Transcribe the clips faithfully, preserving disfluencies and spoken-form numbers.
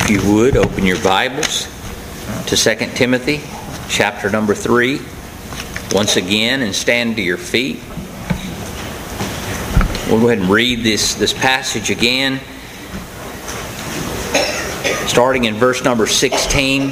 If you would, open your Bibles to Second Timothy, chapter number three, once again, and stand to your feet. We'll go ahead and read this, this passage again, starting in verse number sixteen.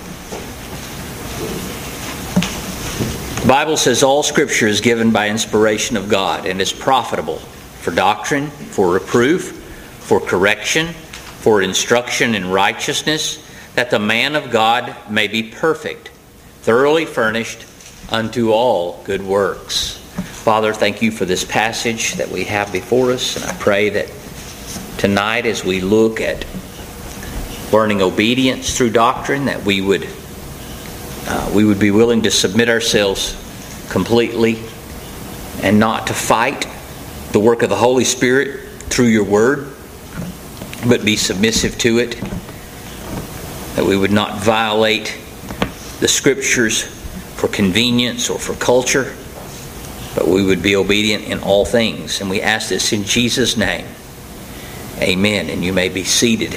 The Bible says, "All Scripture is given by inspiration of God and is profitable for doctrine, for reproof, for correction, for instruction in righteousness, that the man of God may be perfect, thoroughly furnished unto all good works." Father, thank you for this passage that we have before us, and I pray that tonight as we look at learning obedience through doctrine, that we would uh, we would be willing to submit ourselves completely and not to fight the work of the Holy Spirit through your word, but be submissive to it, that we would not violate the Scriptures for convenience or for culture, but we would be obedient in all things. And we ask this in Jesus' name. Amen. And you may be seated.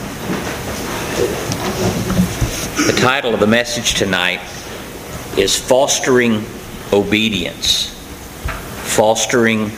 The title of the message tonight is Fostering Obedience. Fostering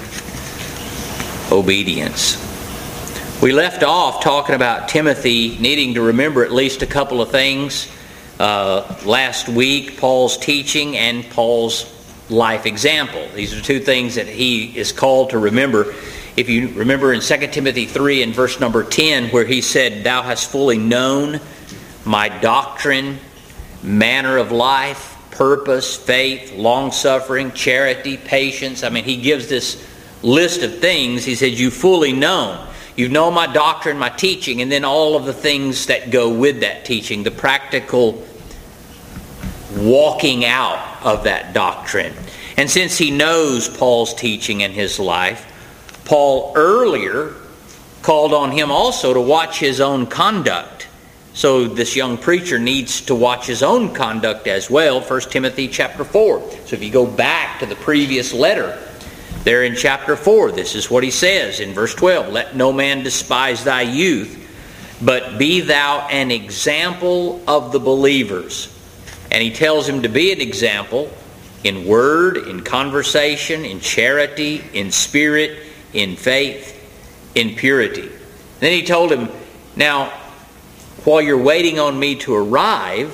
Obedience. We left off talking about Timothy needing to remember at least a couple of things. Uh, last week, Paul's teaching and Paul's life example. These are two things that he is called to remember. If you remember in Second Timothy three and verse number ten, where he said, "Thou hast fully known my doctrine, manner of life, purpose, faith, long-suffering, charity, patience." I mean, he gives this list of things. He said, "You've fully known." You've known my doctrine, my teaching, and then all of the things that go with that teaching, the practical walking out of that doctrine. And since he knows Paul's teaching in his life, Paul earlier called on him also to watch his own conduct. So this young preacher needs to watch his own conduct as well. First Timothy chapter four. So if you go back to the previous letter, there in chapter four, this is what he says in verse twelve. "Let no man despise thy youth, but be thou an example of the believers." And he tells him to be an example in word, in conversation, in charity, in spirit, in faith, in purity. Then he told him, "Now, while you're waiting on me to arrive,"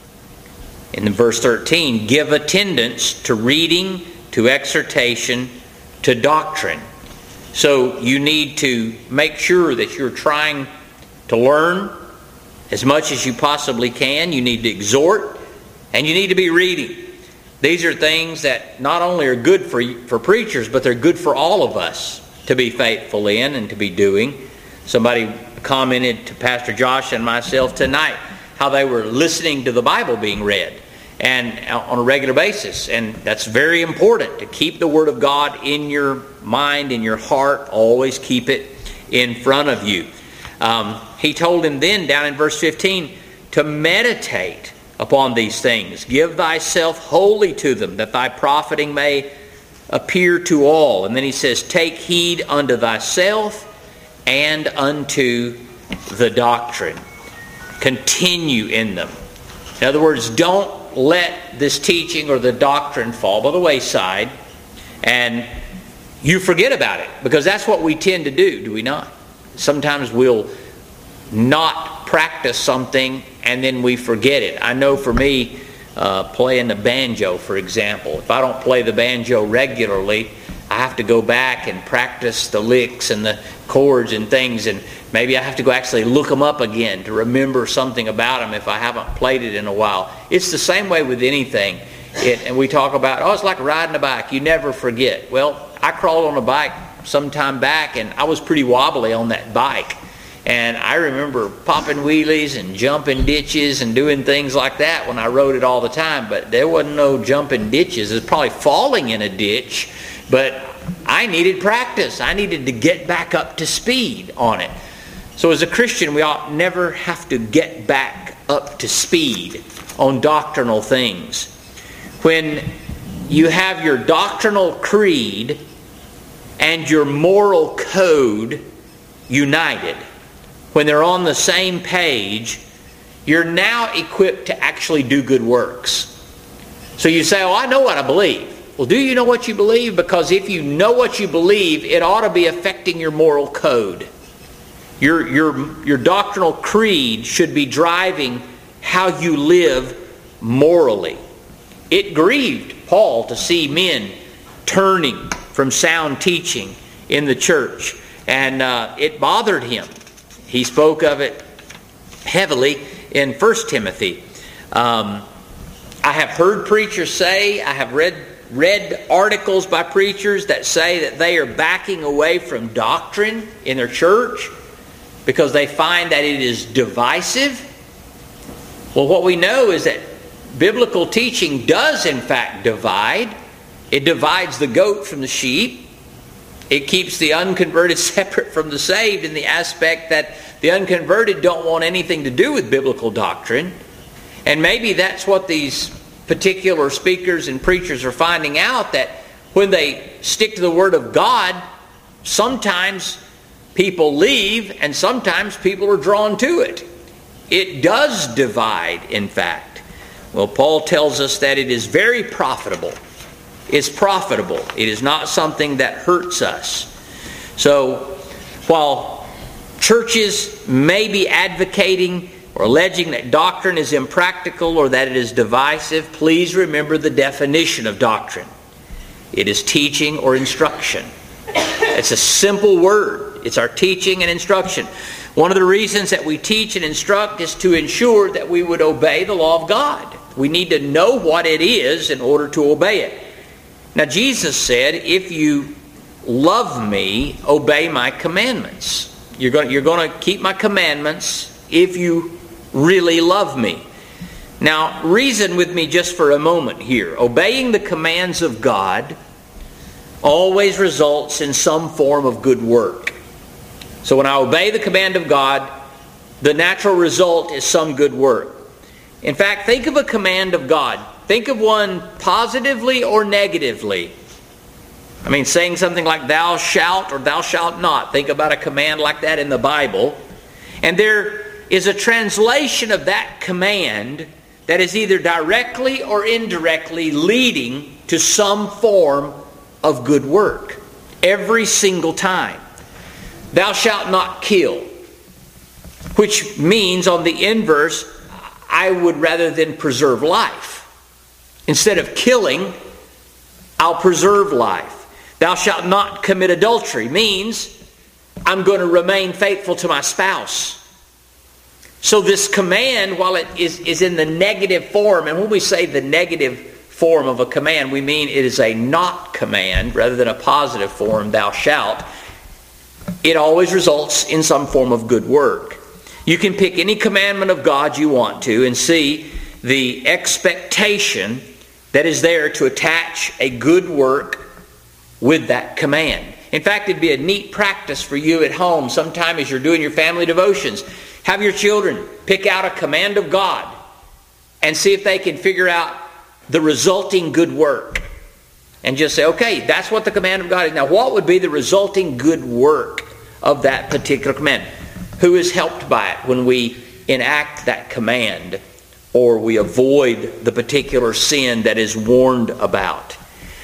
in verse thirteen, "give attendance to reading, to exhortation, to doctrine." So you need to make sure that you're trying to learn as much as you possibly can. You need to exhort, and you need to be reading. These are things that not only are good for, for preachers, but they're good for all of us to be faithful in and to be doing. Somebody commented to Pastor Josh and myself tonight how they were listening to the Bible being read, and on a regular basis. And that's very important, to keep the Word of God in your mind, in your heart. Always keep it in front of you. Um, he told him then, down in verse fifteen, to meditate upon these things. "Give thyself wholly to them, that thy profiting may appear to all." And then he says, "Take heed unto thyself and unto the doctrine." Continue in them. In other words, don't let this teaching or the doctrine fall by the wayside and you forget about it, because that's what we tend to do, do we not? Sometimes we'll not practice something and then we forget it. I know for me, uh, playing the banjo, for example, if I don't play the banjo regularly, I have to go back and practice the licks and the chords and things, and maybe I have to go actually look them up again to remember something about them if I haven't played it in a while. It's the same way with anything. It, and we talk about, oh, it's like riding a bike. You never forget. Well, I crawled on a bike some time back, and I was pretty wobbly on that bike. And I remember popping wheelies and jumping ditches and doing things like that when I rode it all the time. But there wasn't no jumping ditches. It was probably falling in a ditch. But I needed practice. I needed to get back up to speed on it. So as a Christian, we ought never have to get back up to speed on doctrinal things. When you have your doctrinal creed and your moral code united, when they're on the same page, you're now equipped to actually do good works. So you say, oh, I know what I believe. Well, do you know what you believe? Because if you know what you believe, it ought to be affecting your moral code. Your, your, your doctrinal creed should be driving how you live morally. It grieved Paul to see men turning from sound teaching in the church, and uh, it bothered him. He spoke of it heavily in First Timothy. Um, I have heard preachers say, I have read read articles by preachers that say that they are backing away from doctrine in their church because they find that it is divisive. Well, what we know is that biblical teaching does in fact divide. It divides the goat from the sheep. It keeps the unconverted separate from the saved in the aspect that the unconverted don't want anything to do with biblical doctrine. And maybe that's what these particular speakers and preachers are finding out, that when they stick to the Word of God, sometimes people leave and sometimes people are drawn to it. It does divide, in fact. Well, Paul tells us that it is very profitable. It's profitable. It is not something that hurts us. So, while churches may be advocating or alleging that doctrine is impractical or that it is divisive, please remember the definition of doctrine. It is teaching or instruction. It's a simple word. It's our teaching and instruction. One of the reasons that we teach and instruct is to ensure that we would obey the law of God. We need to know what it is in order to obey it. Now, Jesus said, if you love me, obey my commandments. You're going, you're going to keep my commandments if you really love me. Now, reason with me just for a moment here. Obeying the commands of God always results in some form of good work. So when I obey the command of God, the natural result is some good work. In fact, think of a command of God. Think of one positively or negatively. I mean, saying something like thou shalt or thou shalt not. Think about a command like that in the Bible. And there is a translation of that command that is either directly or indirectly leading to some form of good work. Every single time. Thou shalt not kill. Which means on the inverse, I would rather than preserve life. Instead of killing, I'll preserve life. Thou shalt not commit adultery means I'm going to remain faithful to my spouse. So this command, while it is, is in the negative form, and when we say the negative form of a command, we mean it is a not command rather than a positive form, thou shalt, it always results in some form of good work. You can pick any commandment of God you want to and see the expectation that is there to attach a good work with that command. In fact, it'd be a neat practice for you at home sometime as you're doing your family devotions. Have your children pick out a command of God and see if they can figure out the resulting good work. And just say, okay, that's what the command of God is. Now, what would be the resulting good work of that particular command? Who is helped by it when we enact that command or we avoid the particular sin that is warned about?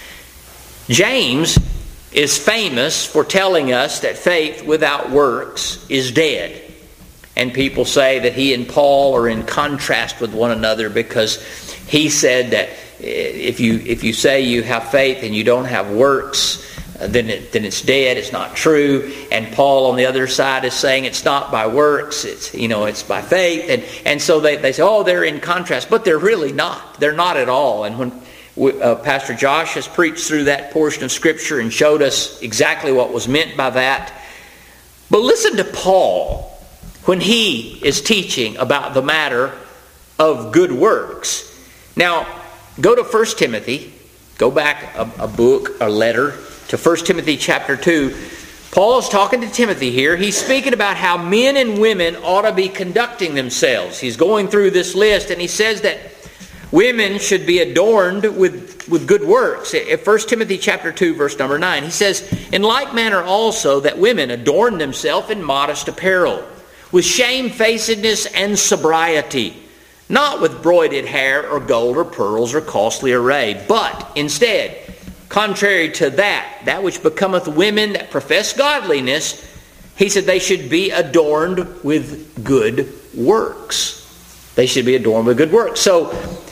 James is famous for telling us that faith without works is dead. And people say that he and Paul are in contrast with one another because he said that if you if you say you have faith and you don't have works, then it, then it's dead. It's not true. And Paul on the other side is saying it's not by works. It's you know it's by faith. And and so they they say oh they're in contrast, but they're really not. They're not at all. And when we, uh, Pastor Josh has preached through that portion of Scripture and showed us exactly what was meant by that. But listen to Paul when he is teaching about the matter of good works. Now, go to First Timothy. Go back a, a book, a letter, to First Timothy chapter two. Paul is talking to Timothy here. He's speaking about how men and women ought to be conducting themselves. He's going through this list, and he says that women should be adorned with, with good works. At First Timothy chapter two, verse number nine, he says, in like manner also that women adorn themselves in modest apparel, with shamefacedness and sobriety, not with broided hair or gold or pearls or costly array, but instead, contrary to that, that which becometh women that profess godliness, he said they should be adorned with good works. They should be adorned with good works. So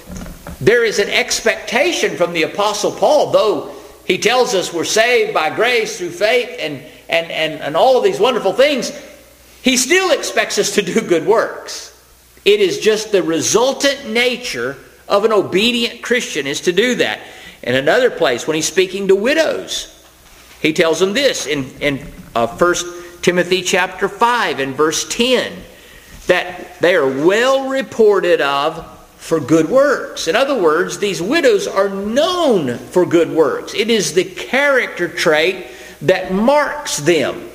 there is an expectation from the Apostle Paul, though he tells us we're saved by grace through faith and, and, and, and all of these wonderful things, he still expects us to do good works. It is just the resultant nature of an obedient Christian is to do that. In another place, when he's speaking to widows, he tells them this in, in uh, First Timothy chapter five and verse ten, that they are well reported of for good works. In other words, these widows are known for good works. It is the character trait that marks them.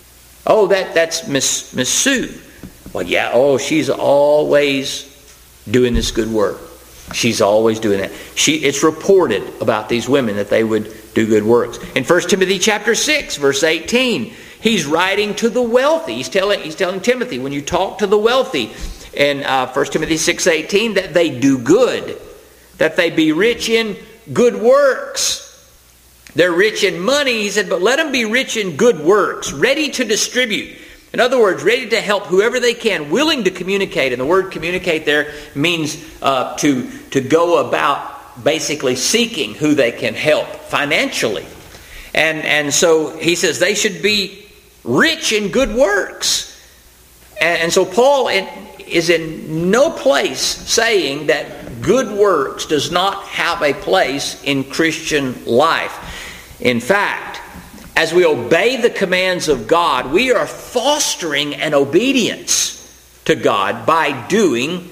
Oh, that, that's Miss, Miss Sue. Well, yeah, oh, she's always doing this good work. She's always doing that. She, it's reported about these women that they would do good works. In First Timothy chapter six, verse eighteen, he's writing to the wealthy. He's telling, he's telling Timothy, when you talk to the wealthy, in uh, First Timothy six eighteen, that they do good, that they be rich in good works. They're rich in money, he said, but let them be rich in good works, ready to distribute. In other words, ready to help whoever they can, willing to communicate. And the word communicate there means uh, to, to go about basically seeking who they can help financially. And, and so he says they should be rich in good works. And, and so Paul in, is in no place saying that good works does not have a place in Christian life. In fact, as we obey the commands of God, we are fostering an obedience to God by doing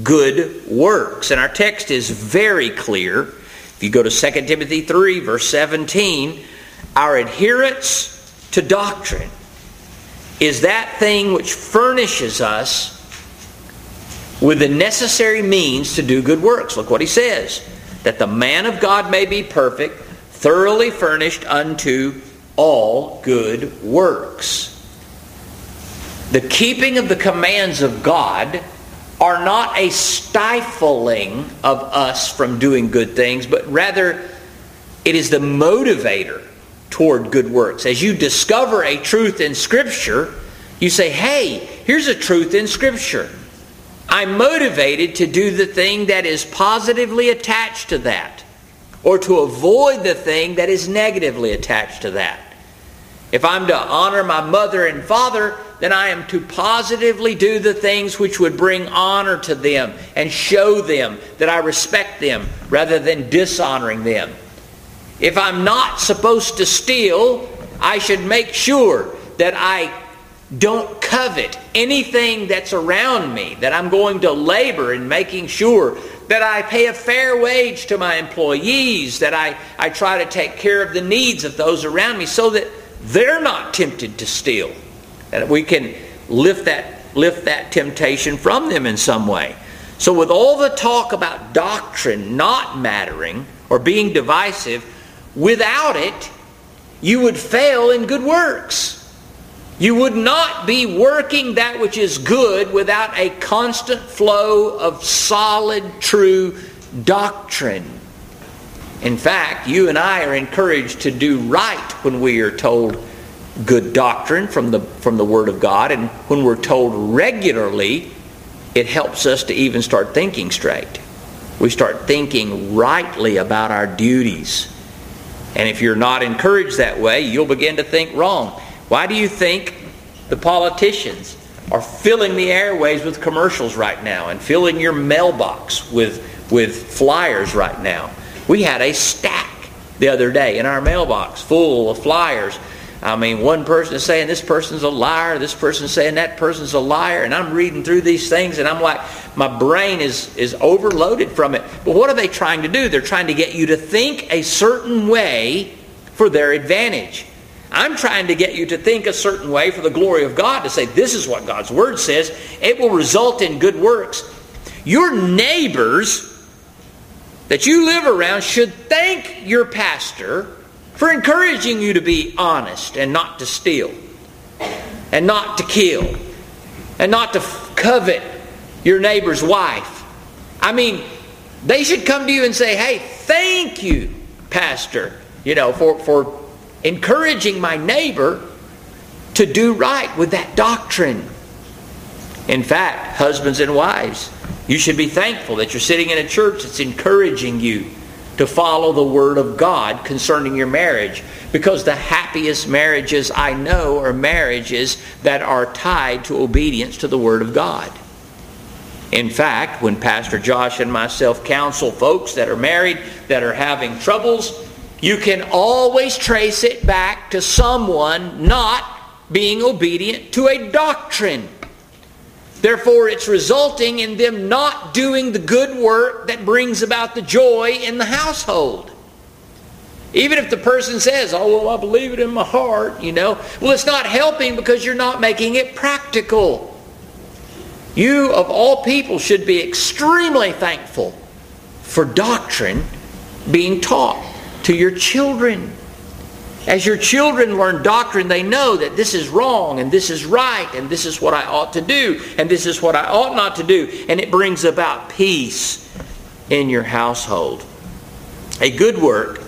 good works. And our text is very clear. If you go to Second Timothy three, verse seventeen, our adherence to doctrine is that thing which furnishes us with the necessary means to do good works. Look what he says. That the man of God may be perfect, thoroughly furnished unto all good works. The keeping of the commands of God are not a stifling of us from doing good things, but rather it is the motivator toward good works. As you discover a truth in Scripture, you say, hey, here's a truth in Scripture. I'm motivated to do the thing that is positively attached to that, or to avoid the thing that is negatively attached to that. If I'm to honor my mother and father, then I am to positively do the things which would bring honor to them and show them that I respect them rather than dishonoring them. If I'm not supposed to steal, I should make sure that I don't covet anything that's around me, that I'm going to labor in making sure that I pay a fair wage to my employees, that I, I try to take care of the needs of those around me so that they're not tempted to steal. That we can lift that, lift that temptation from them in some way. So with all the talk about doctrine not mattering or being divisive, without it, you would fail in good works. You would not be working that which is good without a constant flow of solid, true doctrine. In fact, you and I are encouraged to do right when we are told good doctrine from the, from the Word of God. And when we're told regularly, it helps us to even start thinking straight. We start thinking rightly about our duties. And if you're not encouraged that way, you'll begin to think wrong. Why do you think the politicians are filling the airways with commercials right now and filling your mailbox with, with flyers right now? We had a stack the other day in our mailbox full of flyers. I mean, one person is saying this person's a liar, this person's saying that person's a liar, and I'm reading through these things and I'm like, my brain is, is overloaded from it. But what are they trying to do? They're trying to get you to think a certain way for their advantage. I'm trying to get you to think a certain way for the glory of God, to say this is what God's Word says. It will result in good works. Your neighbors that you live around should thank your pastor for encouraging you to be honest and not to steal and not to kill and not to covet your neighbor's wife. I mean, they should come to you and say, hey, thank you, Pastor, you know, for, for encouraging my neighbor to do right with that doctrine. In fact, husbands and wives, you should be thankful that you're sitting in a church that's encouraging you to follow the Word of God concerning your marriage. Because the happiest marriages I know are marriages that are tied to obedience to the Word of God. In fact, when Pastor Josh and myself counsel folks that are married, that are having troubles, you can always trace it back to someone not being obedient to a doctrine. Therefore, it's resulting in them not doing the good work that brings about the joy in the household. Even if the person says, oh, well, I believe it in my heart, you know. Well, it's not helping because you're not making it practical. You, of all people, should be extremely thankful for doctrine being taught to your children. As your children learn doctrine, they know that this is wrong and this is right and this is what I ought to do and this is what I ought not to do. And it brings about peace in your household. A good work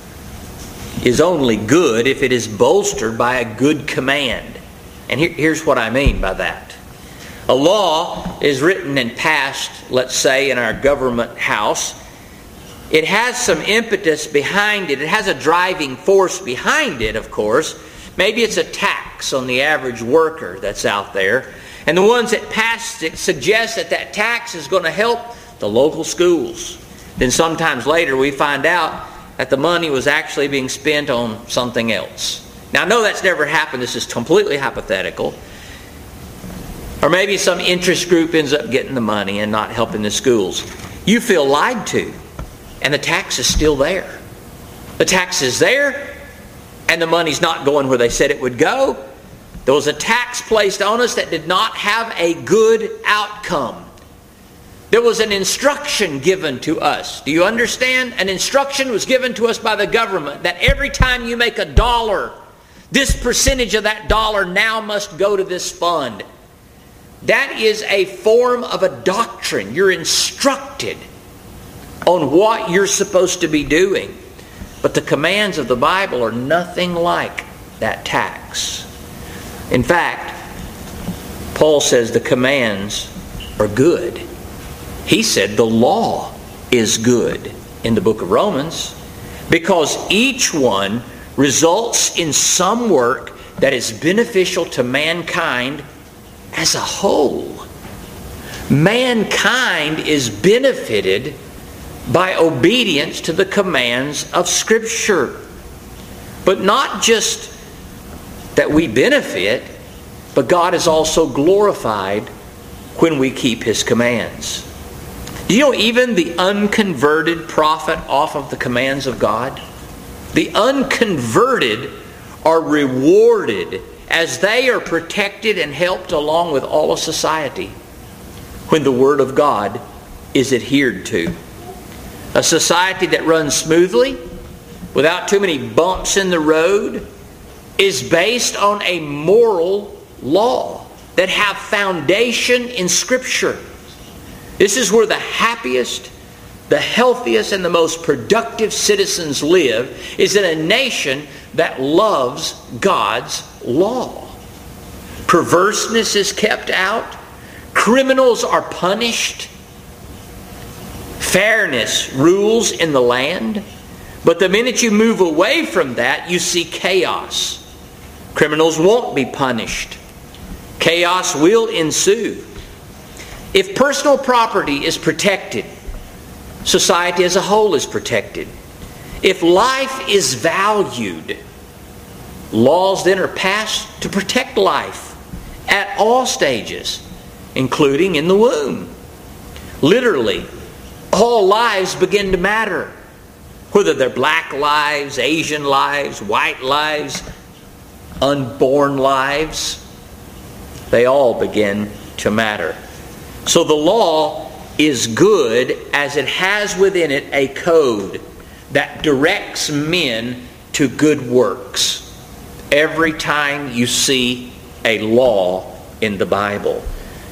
is only good if it is bolstered by a good command. And here, here's what I mean by that. A law is written and passed, let's say, in our government house. It has some impetus behind it. It has a driving force behind it, of course. Maybe it's a tax on the average worker that's out there. And the ones that passed it suggest that that tax is going to help the local schools. Then sometimes later we find out that the money was actually being spent on something else. Now, I know that's never happened. This is completely hypothetical. Or maybe some interest group ends up getting the money and not helping the schools. You feel lied to. And the tax is still there. The tax is there, and the money's not going where they said it would go. There was a tax placed on us that did not have a good outcome. There was an instruction given to us. Do you understand? An instruction was given to us by the government that every time you make a dollar, this percentage of that dollar now must go to this fund. That is a form of a doctrine. You're instructed on what you're supposed to be doing. But the commands of the Bible are nothing like that tax. In fact, Paul says the commands are good. He said the law is good in the book of Romans because each one results in some work that is beneficial to mankind as a whole. Mankind is benefited by obedience to the commands of Scripture. But not just that we benefit, but God is also glorified when we keep His commands. You know, even the unconverted profit off of the commands of God. The unconverted are rewarded as they are protected and helped along with all of society when the Word of God is adhered to. A society that runs smoothly, without too many bumps in the road, is based on a moral law that have foundation in Scripture. This is where the happiest, the healthiest, and the most productive citizens live, is in a nation that loves God's law. Perverseness is kept out. Criminals are punished. Fairness rules in the land. But the minute you move away from that, you see chaos. Criminals won't be punished. Chaos will ensue. If personal property is protected, society as a whole is protected. If life is valued, laws then are passed to protect life at all stages, including in the womb. Literally, all lives begin to matter. Whether they're black lives, Asian lives, white lives, unborn lives, they all begin to matter. So the law is good as it has within it a code that directs men to good works. Every time you see a law in the Bible.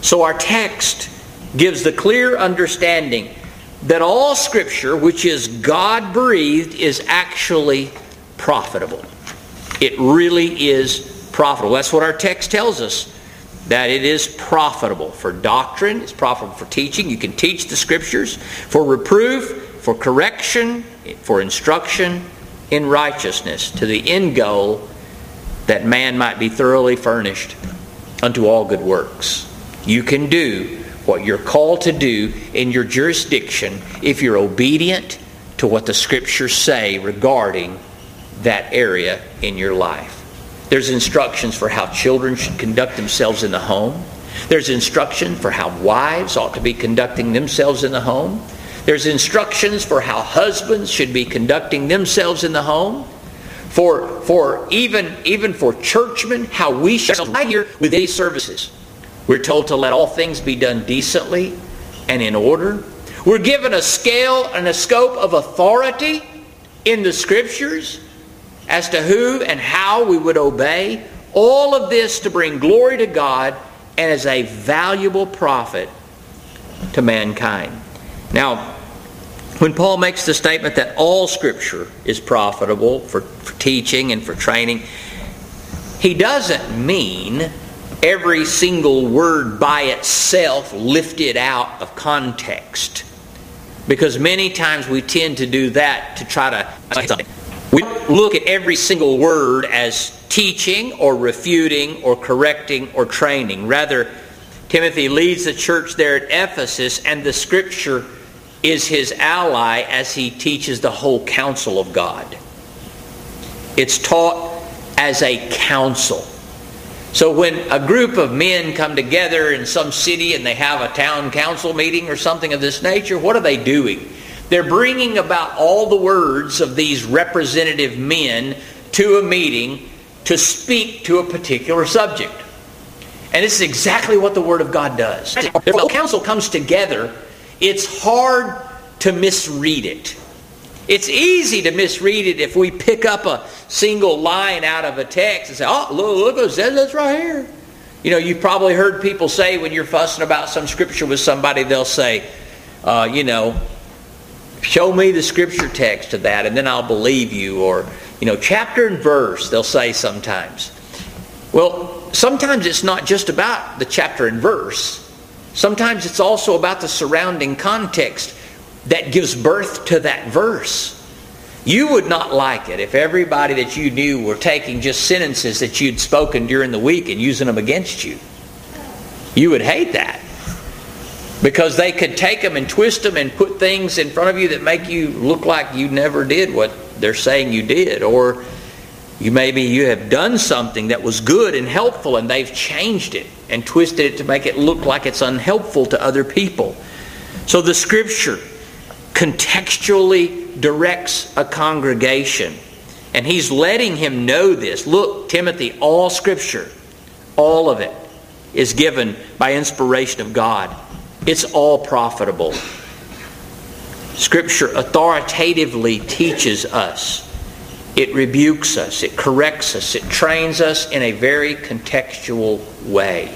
So our text gives the clear understanding that all Scripture, which is God-breathed, is actually profitable. It really is profitable. That's what our text tells us, that it is profitable for doctrine, it's profitable for teaching. You can teach the Scriptures for reproof, for correction, for instruction in righteousness, to the end goal that man might be thoroughly furnished unto all good works. You can do what you're called to do in your jurisdiction if you're obedient to what the Scriptures say regarding that area in your life. There's instructions for how children should conduct themselves in the home. There's instruction for how wives ought to be conducting themselves in the home. There's instructions for how husbands should be conducting themselves in the home. For, for even, even for churchmen, how we should right here with these services. We're told to let all things be done decently and in order. We're given a scale and a scope of authority in the Scriptures as to who and how we would obey. All of this to bring glory to God and as a valuable profit to mankind. Now, when Paul makes the statement that all Scripture is profitable for, for teaching and for training, he doesn't mean every single word by itself lifted out of context. Because many times we tend to do that to try to say something. We look at every single word as teaching or refuting or correcting or training. Rather, Timothy leads the church there at Ephesus, and the Scripture is his ally as he teaches the whole counsel of God. It's taught as a counsel. So when a group of men come together in some city and they have a town council meeting or something of this nature, what are they doing? They're bringing about all the words of these representative men to a meeting to speak to a particular subject. And this is exactly what the Word of God does. When the council comes together, it's hard to misread it. It's easy to misread it if we pick up a single line out of a text and say, oh, look, look what it says, that's right here. You know, you've probably heard people say when you're fussing about some Scripture with somebody, they'll say, uh, you know, show me the Scripture text to that and then I'll believe you. Or, you know, chapter and verse, they'll say sometimes. Well, sometimes it's not just about the chapter and verse. Sometimes it's also about the surrounding context that gives birth to that verse. You would not like it if everybody that you knew were taking just sentences that you'd spoken during the week and using them against you. You would hate that. Because they could take them and twist them and put things in front of you that make you look like you never did what they're saying you did. Or you maybe you have done something that was good and helpful and they've changed it and twisted it to make it look like it's unhelpful to other people. So the Scripture contextually directs a congregation. And he's letting him know this. Look, Timothy, all Scripture, all of it, is given by inspiration of God. It's all profitable. Scripture authoritatively teaches us. It rebukes us. It corrects us. It trains us in a very contextual way.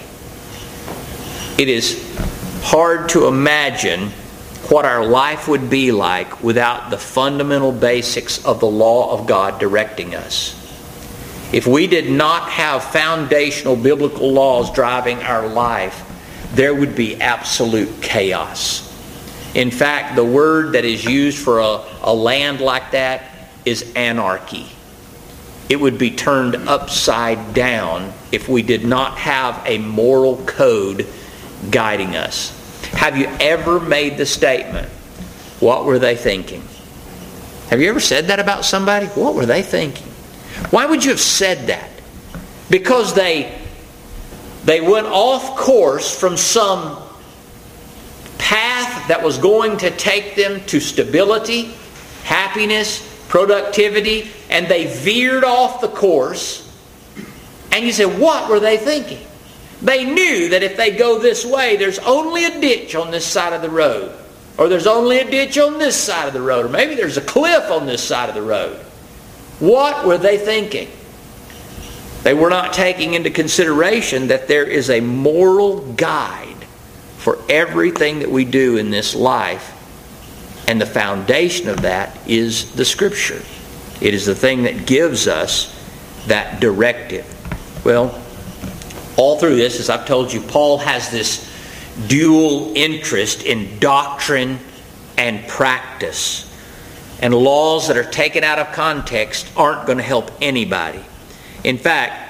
It is hard to imagine what our life would be like without the fundamental basics of the law of God directing us. If we did not have foundational biblical laws driving our life, there would be absolute chaos. In fact, the word that is used for a, a land like that is anarchy. It would be turned upside down if we did not have a moral code guiding us. Have you ever made the statement, what were they thinking? Have you ever said that about somebody? What were they thinking? Why would you have said that? Because they, they went off course from some path that was going to take them to stability, happiness, productivity, and they veered off the course. And you say, what were they thinking? They knew that if they go this way, there's only a ditch on this side of the road. Or there's only a ditch on this side of the road. Or maybe there's a cliff on this side of the road. What were they thinking? They were not taking into consideration that there is a moral guide for everything that we do in this life. And the foundation of that is the Scripture. It is the thing that gives us that directive. Well, all through this, as I've told you, Paul has this dual interest in doctrine and practice. And laws that are taken out of context aren't going to help anybody. In fact,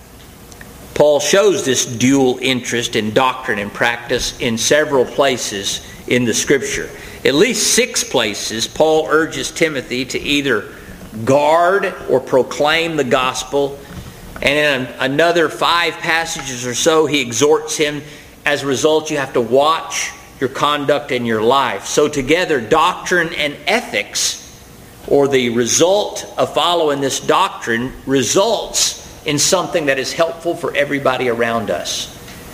Paul shows this dual interest in doctrine and practice in several places in the Scripture. At least six places, Paul urges Timothy to either guard or proclaim the gospel. And in another five passages or so, he exhorts him, as a result, you have to watch your conduct in your life. So together, doctrine and ethics, or the result of following this doctrine, results in something that is helpful for everybody around us.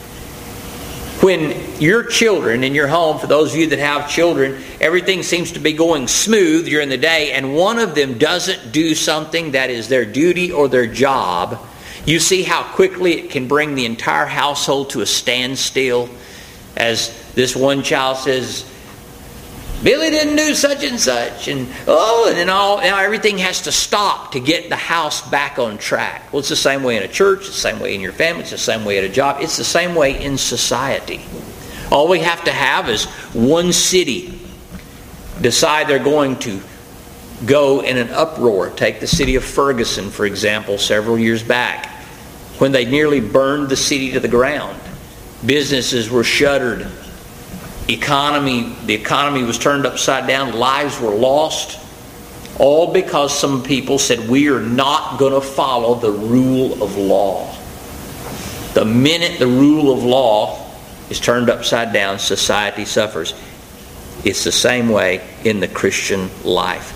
When your children in your home, for those of you that have children, everything seems to be going smooth during the day, and one of them doesn't do something that is their duty or their job, you see how quickly it can bring the entire household to a standstill. As this one child says, Billy didn't do such and such, and oh, and then all now everything has to stop to get the house back on track. Well, it's the same way in a church, it's the same way in your family, it's the same way at a job, it's the same way in society. All we have to have is one city decide they're going to go in an uproar. Take the city of Ferguson, for example, several years back, when they nearly burned the city to the ground. Businesses were shuttered. Economy, the economy was turned upside down. Lives were lost. All because some people said, we are not going to follow the rule of law. The minute the rule of law is turned upside down, society suffers. It's the same way in the Christian life.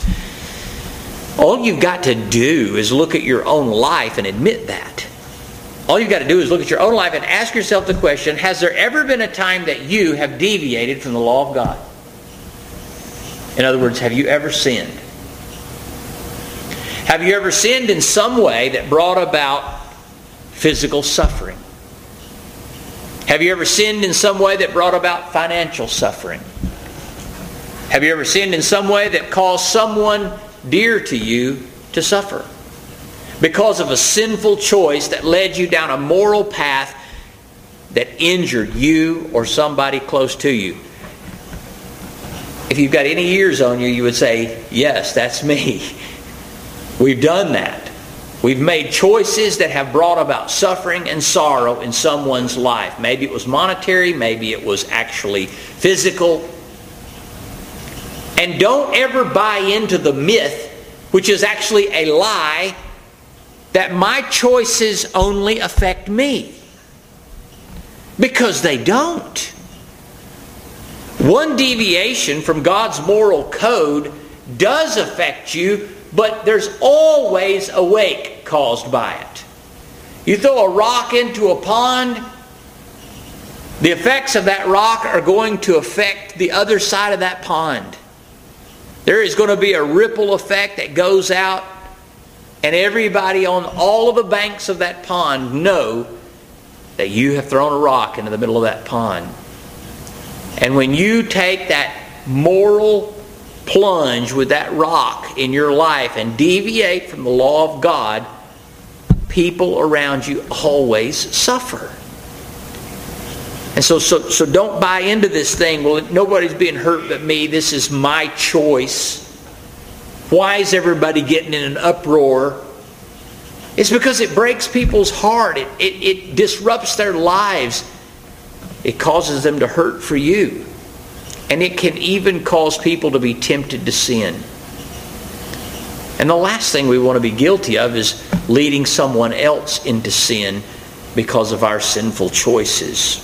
All you've got to do is look at your own life and admit that. All you've got to do is look at your own life and ask yourself the question, has there ever been a time that you have deviated from the law of God? In other words, have you ever sinned? Have you ever sinned in some way that brought about physical suffering? Have you ever sinned in some way that brought about financial suffering? Have you ever sinned in some way that caused someone dear to you to suffer? Because of a sinful choice that led you down a moral path that injured you or somebody close to you. If you've got any years on you, you would say, yes, that's me. We've done that. We've made choices that have brought about suffering and sorrow in someone's life. Maybe it was monetary, maybe it was actually physical. And don't ever buy into the myth, which is actually a lie, that my choices only affect me. Because they don't. One deviation from God's moral code does affect you, but there's always a wake caused by it. You throw a rock into a pond, the effects of that rock are going to affect the other side of that pond. There is going to be a ripple effect that goes out, and everybody on all of the banks of that pond know that you have thrown a rock into the middle of that pond. And when you take that moral plunge with that rock in your life and deviate from the law of God, people around you always suffer. And so, so, so don't buy into this thing, well, nobody's being hurt but me, this is my choice. Why is everybody getting in an uproar? It's because it breaks people's heart. It, it, it disrupts their lives. It causes them to hurt for you. And it can even cause people to be tempted to sin. And the last thing we want to be guilty of is leading someone else into sin because of our sinful choices.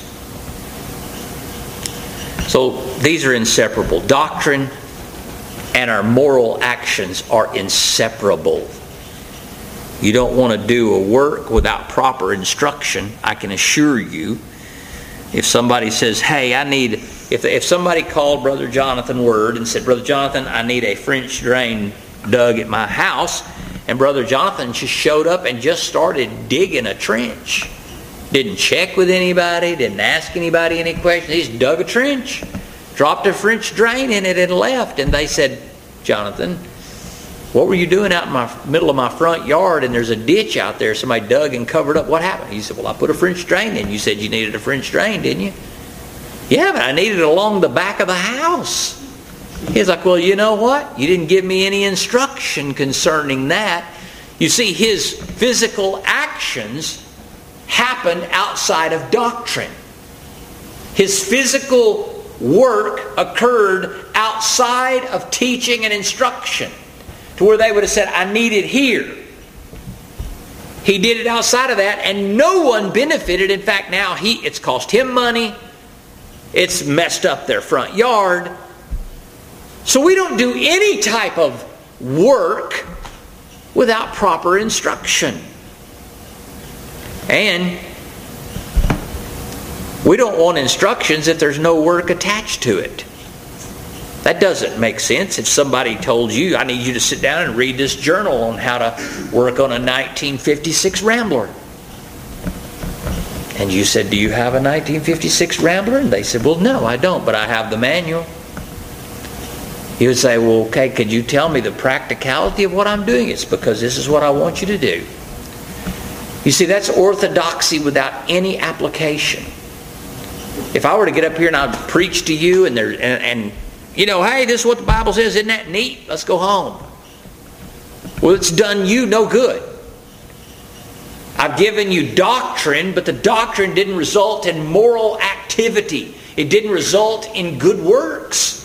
So these are inseparable. Doctrine and our moral actions are inseparable. You don't want to do a work without proper instruction, I can assure you. If somebody says, hey, I need... If, if somebody called Brother Jonathan Word and said, Brother Jonathan, I need a French drain dug at my house, and Brother Jonathan just showed up and just started digging a trench, Didn't check with anybody, didn't ask anybody any questions. He just dug a trench, dropped a French drain in it and left. And they said, Jonathan, what were you doing out in my middle of my front yard and there's a ditch out there somebody dug and covered up? What happened? He said, well, I put a French drain in. You said you needed a French drain, didn't you? Yeah, but I needed it along the back of the house. He's like, well, you know what? You didn't give me any instruction concerning that. You see, his physical actions happened outside of doctrine. His physical work occurred outside of teaching and instruction, to where they would have said, I need it here. He did it outside of that, and no one benefited. In fact, now he it's cost him money. It's messed up their front yard. So we don't do any type of work without proper instruction. And we don't want instructions if there's no work attached to it. That doesn't make sense. If somebody told you, I need you to sit down and read this journal on how to work on a nineteen fifty-six Rambler. And you said, do you have a nineteen fifty-six Rambler? And they said, well, no, I don't, but I have the manual. You would say, well, okay, could you tell me the practicality of what I'm doing? It's because this is what I want you to do. You see, that's orthodoxy without any application. If I were to get up here and I'd preach to you and, there, and, and you know, hey, this is what the Bible says, isn't that neat? Let's go home. Well, it's done you no good. I've given you doctrine, but the doctrine didn't result in moral activity. It didn't result in good works.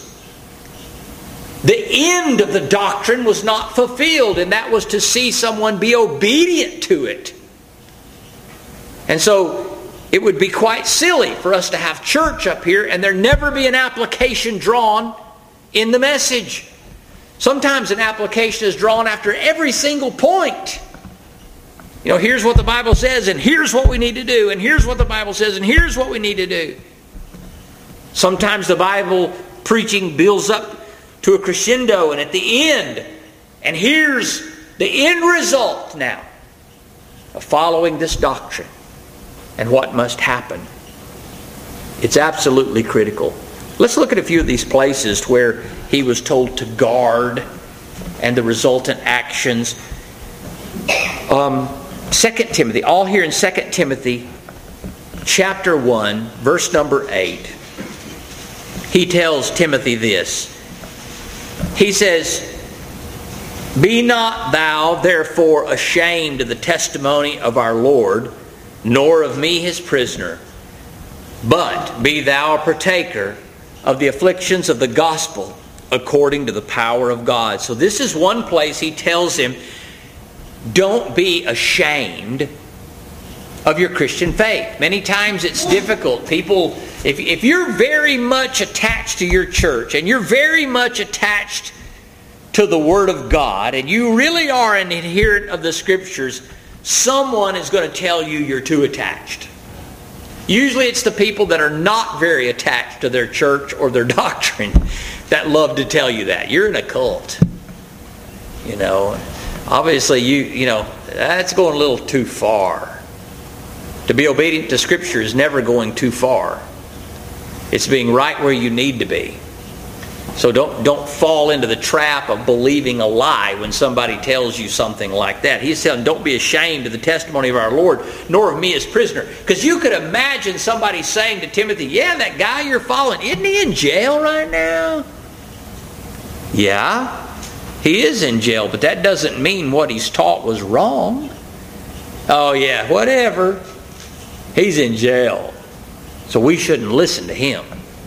The end of the doctrine was not fulfilled, and that was to see someone be obedient to it. And so it would be quite silly for us to have church up here and there never be an application drawn in the message. Sometimes an application is drawn after every single point. You know, here's what the Bible says, and here's what we need to do, and here's what the Bible says, and here's what we need to do. Sometimes the Bible preaching builds up to a crescendo, and at the end, and here's the end result now of following this doctrine and what must happen. It's absolutely critical. Let's look at a few of these places where he was told to guard and the resultant actions. Um, Second Timothy, all here in Second Timothy chapter one, verse number eight. He tells Timothy this. He says, be not thou therefore ashamed of the testimony of our Lord, nor of me his prisoner, but be thou a partaker of the afflictions of the gospel according to the power of God. So this is one place he tells him, don't be ashamed of your Christian faith. Many times it's difficult. People, if, if you're very much attached to your church and you're very much attached to the Word of God and you really are an adherent of the Scriptures, someone is going to tell you you're too attached. Usually it's the people that are not very attached to their church or their doctrine that love to tell you that. You're in a cult. You know, obviously you, you know, that's going a little too far. To be obedient to Scripture is never going too far. It's being right where you need to be. So don't don't fall into the trap of believing a lie when somebody tells you something like that. He's telling, don't be ashamed of the testimony of our Lord, nor of me as prisoner. Because you could imagine somebody saying to Timothy, yeah, that guy you're following, isn't he in jail right now? Yeah, he is in jail, but that doesn't mean what he's taught was wrong. Oh yeah, whatever. He's in jail, so we shouldn't listen to him.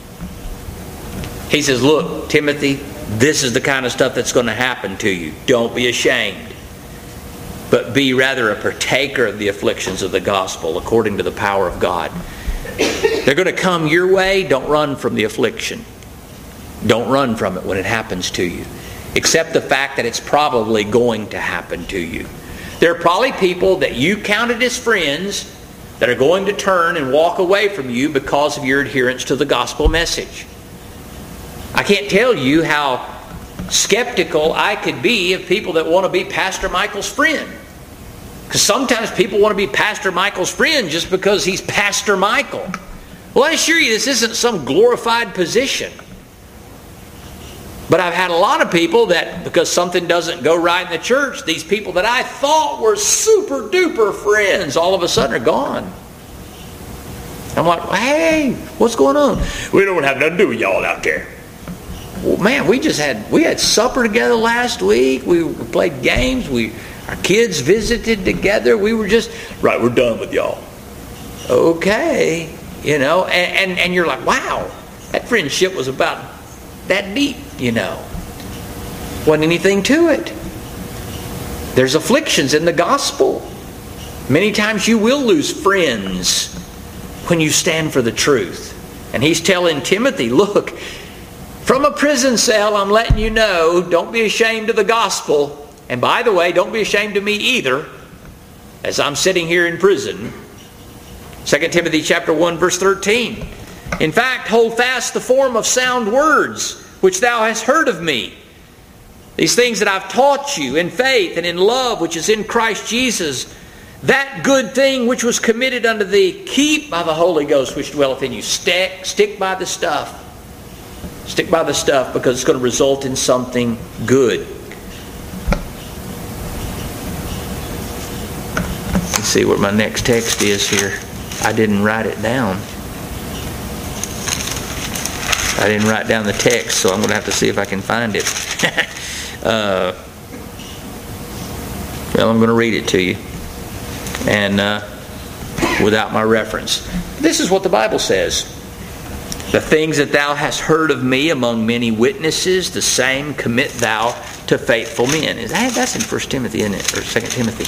He says, look, Timothy, this is the kind of stuff that's going to happen to you. Don't be ashamed, but be rather a partaker of the afflictions of the gospel according to the power of God. They're going to come your way. Don't run from the affliction. Don't run from it when it happens to you. Accept the fact that it's probably going to happen to you. There are probably people that you counted as friends that are going to turn and walk away from you because of your adherence to the gospel message. I can't tell you how skeptical I could be of people that want to be Pastor Michael's friend. Because sometimes people want to be Pastor Michael's friend just because he's Pastor Michael. Well, I assure you, this isn't some glorified position. But I've had a lot of people that, because something doesn't go right in the church, these people that I thought were super duper friends, all of a sudden are gone. I'm like, hey, what's going on? We don't have nothing to do with y'all out there. Well, man, we just had we had supper together last week. We played games. We our kids visited together. We were just right. We're done with y'all. Okay, you know, and and, and you're like, wow, that friendship was about that deep. You know, wasn't anything to it. There's afflictions in the gospel. Many times you will lose friends when you stand for the truth. And he's telling Timothy, look, from a prison cell, I'm letting you know, don't be ashamed of the gospel. And by the way, don't be ashamed of me either, as I'm sitting here in prison. Second Timothy chapter one, verse thirteen. In fact, hold fast the form of sound words, which thou hast heard of me. These things that I've taught you in faith and in love, which is in Christ Jesus. That good thing which was committed unto thee, keep by the Holy Ghost which dwelleth in you. Stick, stick by the stuff. Stick by the stuff, because it's going to result in something good. Let's see what my next text is here. I didn't write it down. I didn't write down the text, so I'm going to have to see if I can find it. uh, well, I'm going to read it to you. And uh, without my reference. This is what the Bible says. The things that thou hast heard of me among many witnesses, the same commit thou to faithful men. Is that, that's in First Timothy, isn't it? Or Second Timothy.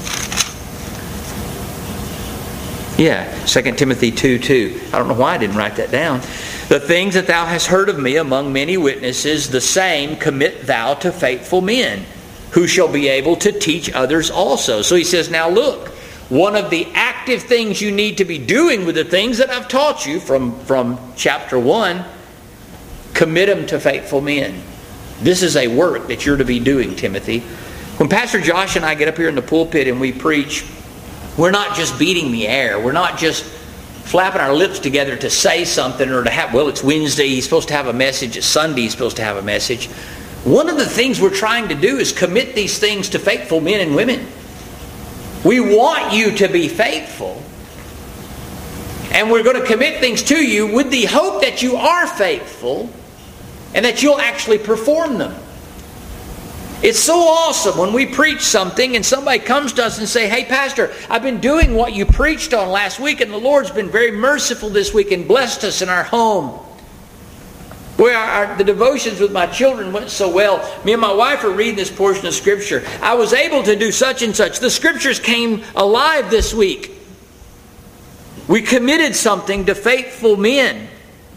Yeah, Second Timothy two two. I don't know why I didn't write that down. The things that thou hast heard of me among many witnesses, the same commit thou to faithful men, who shall be able to teach others also. So he says, now look, one of the active things you need to be doing with the things that I've taught you from, from chapter one, commit them to faithful men. This is a work that you're to be doing, Timothy. When Pastor Josh and I get up here in the pulpit and we preach, we're not just beating the air. We're not just flapping our lips together to say something or to have, well, it's Wednesday, he's supposed to have a message. It's Sunday, he's supposed to have a message. One of the things we're trying to do is commit these things to faithful men and women. We want you to be faithful. And we're going to commit things to you with the hope that you are faithful and that you'll actually perform them. It's so awesome when we preach something and somebody comes to us and say, hey, Pastor, I've been doing what you preached on last week and the Lord's been very merciful this week and blessed us in our home. Boy, our, our, the devotions with my children went so well. Me and my wife are reading this portion of Scripture. I was able to do such and such. The Scriptures came alive this week. We committed something to faithful men.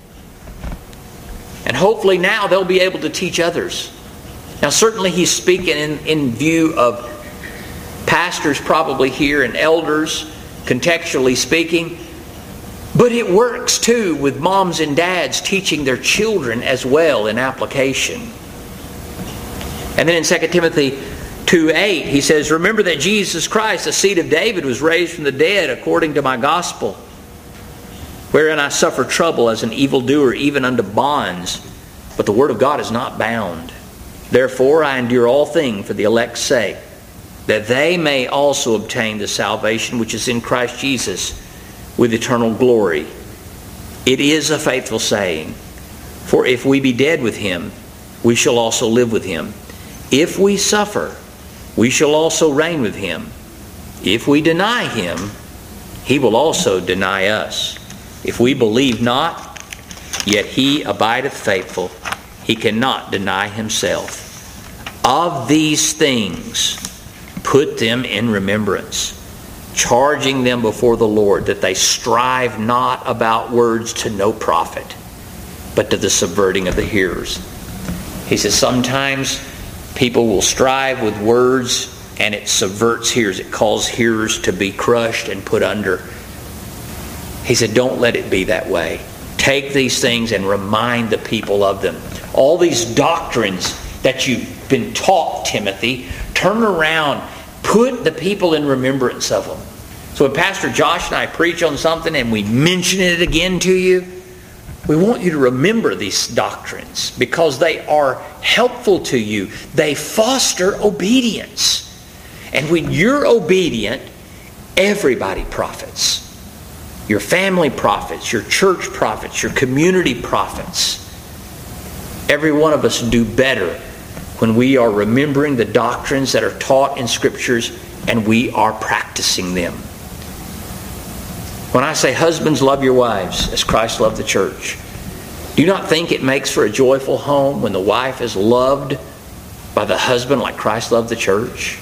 And hopefully now they'll be able to teach others. Now certainly he's speaking in, in view of pastors probably here and elders, contextually speaking. But it works too with moms and dads teaching their children as well in application. And then in Second Timothy two eight, he says, remember that Jesus Christ, the seed of David, was raised from the dead according to my gospel, wherein I suffer trouble as an evildoer, even unto bonds. But the word of God is not bound. Therefore I endure all things for the elect's sake, that they may also obtain the salvation which is in Christ Jesus, with eternal glory. It is a faithful saying, for if we be dead with him, we shall also live with him. If we suffer, we shall also reign with him. If we deny him, he will also deny us. If we believe not, yet he abideth faithful. He cannot deny himself. Of these things, put them in remembrance, charging them before the Lord that they strive not about words to no profit, but to the subverting of the hearers. He says sometimes people will strive with words and it subverts hearers. It calls hearers to be crushed and put under. He said, don't let it be that way. Take these things and remind the people of them. All these doctrines that you've been taught, Timothy, turn around, Put the people in remembrance of them. So when Pastor Josh and I preach on something and we mention it again to you, we want you to remember these doctrines because they are helpful to you. They foster obedience. And when you're obedient, everybody profits. Your family profits, your church profits, your community profits. Every one of us do better when we are remembering the doctrines that are taught in Scriptures and we are practicing them. When I say husbands, love your wives as Christ loved the church, do you not think it makes for a joyful home when the wife is loved by the husband like Christ loved the church?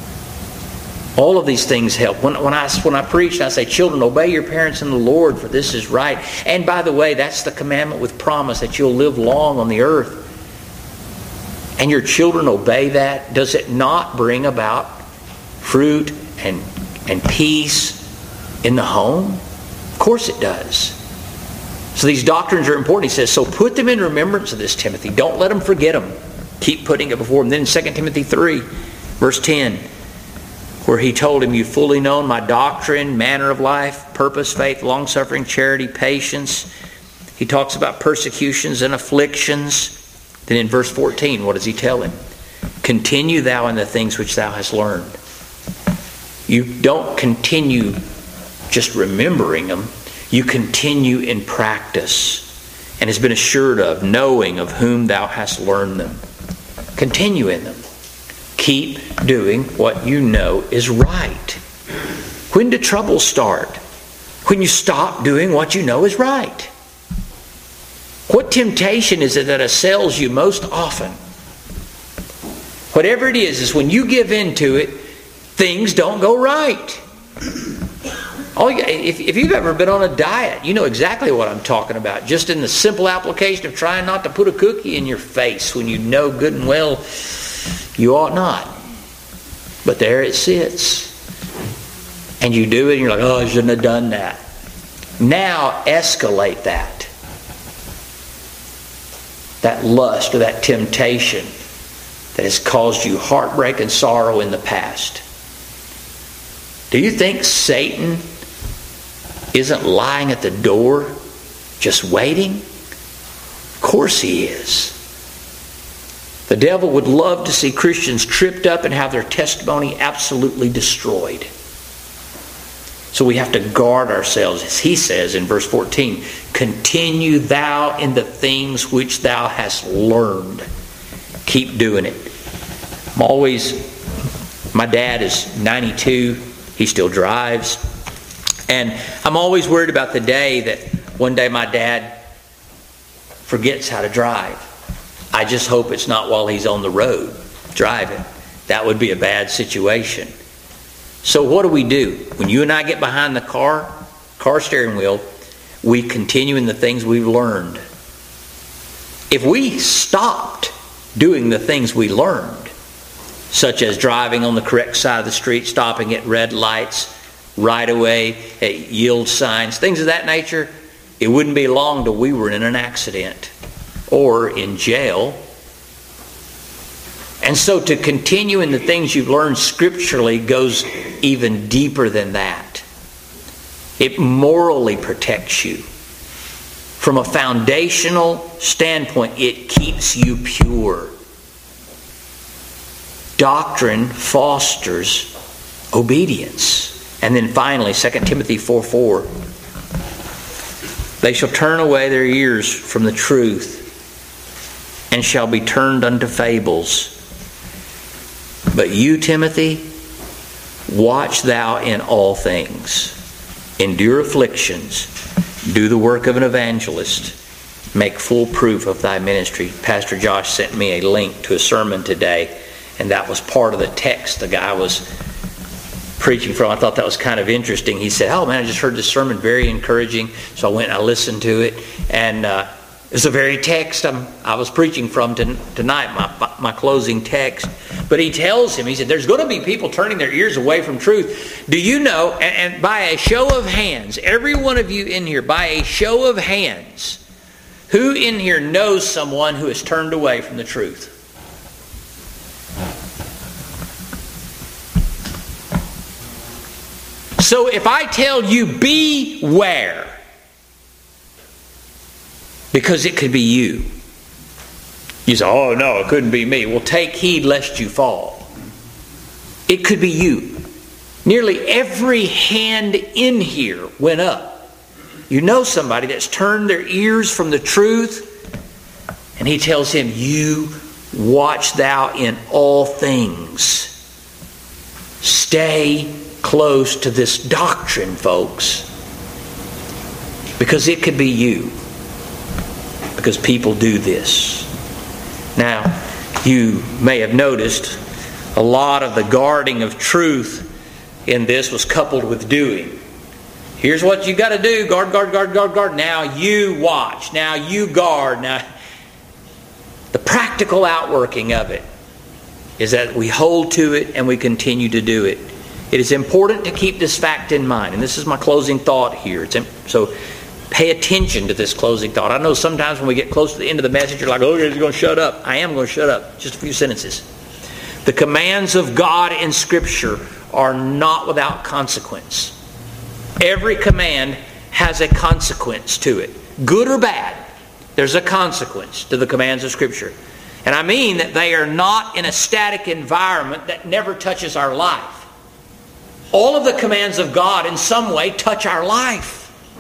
All of these things help. When, when, I, when I preach, I say, children, obey your parents in the Lord, for this is right. And by the way, that's the commandment with promise, that you'll live long on the earth. And your children obey that. Does it not bring about fruit and, and peace in the home? Of course it does. So these doctrines are important. He says, so put them in remembrance of this, Timothy. Don't let them forget them. Keep putting it before them. Then in Second Timothy three, verse ten, where he told him, you've fully known my doctrine, manner of life, purpose, faith, long-suffering, charity, patience. He talks about persecutions and afflictions. Then in verse fourteen, what does he tell him? Continue thou in the things which thou hast learned. You don't continue just remembering them. You continue in practice and has been assured of, knowing of whom thou hast learned them. Continue in them. Keep doing what you know is right. When do troubles start? When you stop doing what you know is right. What temptation is it that assails you most often? Whatever it is, is when you give in to it, things don't go right. All you, if, if you've ever been on a diet, you know exactly what I'm talking about. Just in the simple application of trying not to put a cookie in your face when you know good and well you ought not. But there it sits. And you do it and you're like, oh, I shouldn't have done that. Now escalate that. That lust or that temptation that has caused you heartbreak and sorrow in the past. Do you think Satan isn't lying at the door just waiting? Of course he is. The devil would love to see Christians tripped up and have their testimony absolutely destroyed. So we have to guard ourselves, as he says in verse fourteen, continue thou in the things which thou hast learned. Keep doing it. I'm always, my dad is ninety-two, he still drives. And I'm always worried about the day that one day my dad forgets how to drive. I just hope it's not while he's on the road driving. That would be a bad situation. So what do we do? When you and I get behind the car, car steering wheel, we continue in the things we've learned. If we stopped doing the things we learned, such as driving on the correct side of the street, stopping at red lights, right away, at yield signs, things of that nature, it wouldn't be long till we were in an accident or in jail. And so to continue in the things you've learned scripturally goes even deeper than that. It morally protects you. From a foundational standpoint, it keeps you pure. Doctrine fosters obedience. And then finally, Second Timothy four four. They shall turn away their ears from the truth and shall be turned unto fables. But you, Timothy, watch thou in all things. Endure afflictions. Do the work of an evangelist. Make full proof of thy ministry. Pastor Josh sent me a link to a sermon today, and that was part of the text the guy was preaching from. I thought that was kind of interesting. He said, oh man, I just heard this sermon, very encouraging. So I went and I listened to it, and uh, it's the very text I'm, I was preaching from to, tonight, my, my closing text. But he tells him, he said, there's going to be people turning their ears away from truth. Do you know, and, and by a show of hands, every one of you in here, by a show of hands, who in here knows someone who has turned away from the truth? So if I tell you beware, because it could be you. You say, oh no, it couldn't be me. Well, take heed lest you fall. It could be you. Nearly every hand in here went up. You know somebody that's turned their ears from the truth, and he tells him, you watch thou in all things. Stay close to this doctrine, folks. Because it could be you. Because people do this. Now, you may have noticed a lot of the guarding of truth in this was coupled with doing. Here's what you got to do. Guard, guard, guard, guard, guard. Now you watch. Now you guard. Now, the practical outworking of it is that we hold to it and we continue to do it. It is important to keep this fact in mind. And this is my closing thought here. It's, so pay attention to this closing thought. I know sometimes when we get close to the end of the message, you're like, oh, you're going to shut up. I am going to shut up. Just a few sentences. The commands of God in Scripture are not without consequence. Every command has a consequence to it. Good or bad, there's a consequence to the commands of Scripture. And I mean that they are not in a static environment that never touches our life. All of the commands of God in some way touch our life.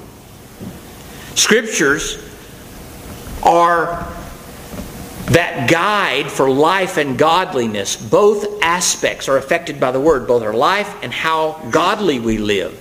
Scriptures are that guide for life and godliness. Both aspects are affected by the Word, both our life and how godly we live.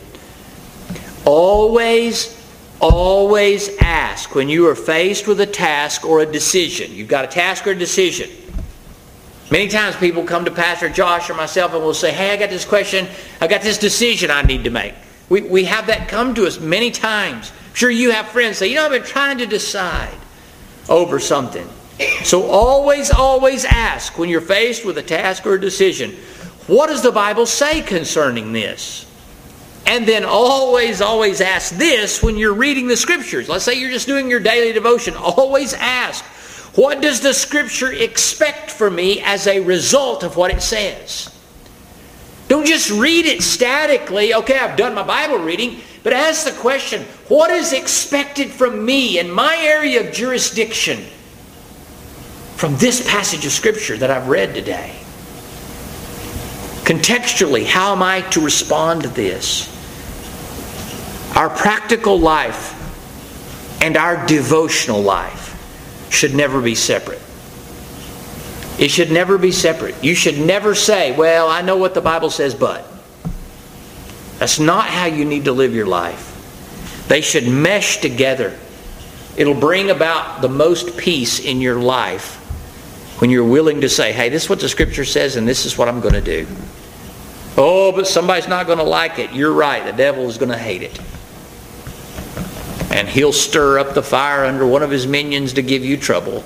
Always, always ask when you are faced with a task or a decision. You've got a task or a decision. Many times people come to Pastor Josh or myself and will say, hey, I got this question, I got this decision I need to make. We, we have that come to us many times. I'm sure you have friends say, you know, I've been trying to decide over something. So always, always ask when you're faced with a task or a decision, what does the Bible say concerning this? And then always, always ask this when you're reading the Scriptures. Let's say you're just doing your daily devotion. Always ask, what does the Scripture expect from me as a result of what it says? Don't just read it statically. Okay, I've done my Bible reading. But ask the question, what is expected from me in my area of jurisdiction from this passage of Scripture that I've read today? Contextually, how am I to respond to this? Our practical life and our devotional life should never be separate. It should never be separate. You should never say, well, I know what the Bible says, but. That's not how you need to live your life. They should mesh together. It'll bring about the most peace in your life when you're willing to say, hey, this is what the Scripture says and this is what I'm going to do. Oh, but somebody's not going to like it. You're right. The devil is going to hate it. And he'll stir up the fire under one of his minions to give you trouble.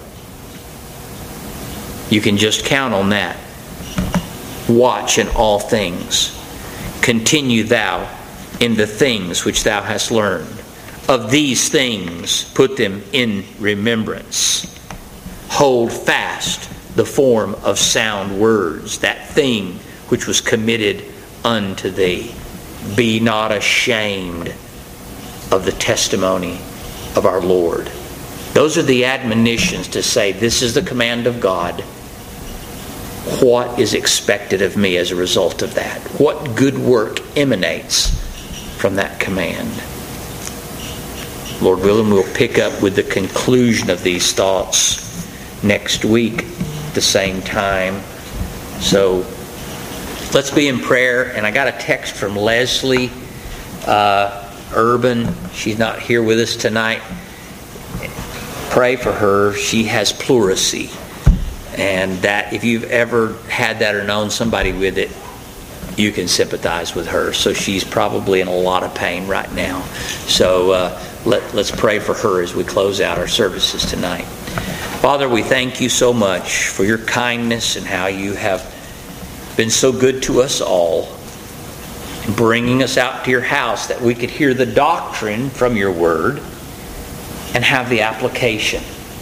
You can just count on that. Watch in all things. Continue thou in the things which thou hast learned. Of these things put them in remembrance. Hold fast the form of sound words, that thing which was committed unto thee. Be not ashamed of the testimony of our Lord. Those are the admonitions to say, this is the command of God. What is expected of me as a result of that? What good work emanates from that command? Lord willing, we'll pick up with the conclusion of these thoughts next week at the same time. So let's be in prayer. And I got a text from Leslie uh, Urban. She's not here with us tonight. Pray for her. She has pleurisy. And that if you've ever had that or known somebody with it, you can sympathize with her. So she's probably in a lot of pain right now. So uh, let, let's pray for her as we close out our services tonight. Father, we thank you so much for your kindness and how you have been so good to us all in bringing us out to your house that we could hear the doctrine from your word and have the application.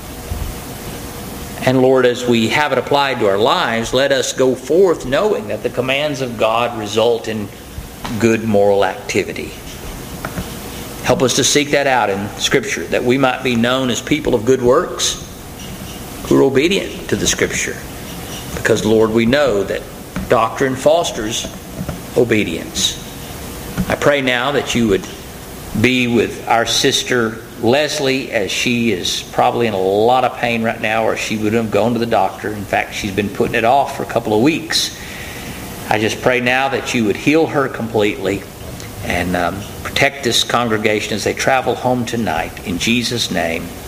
And Lord, as we have it applied to our lives, let us go forth knowing that the commands of God result in good moral activity. Help us to seek that out in Scripture, that we might be known as people of good works who are obedient to the Scripture. Because, Lord, we know that doctrine fosters obedience. I pray now that you would be with our sister Leslie, as she is probably in a lot of pain right now, or she would have gone to the doctor. In fact, she's been putting it off for a couple of weeks. I just pray now that you would heal her completely and um, protect this congregation as they travel home tonight. In Jesus' name,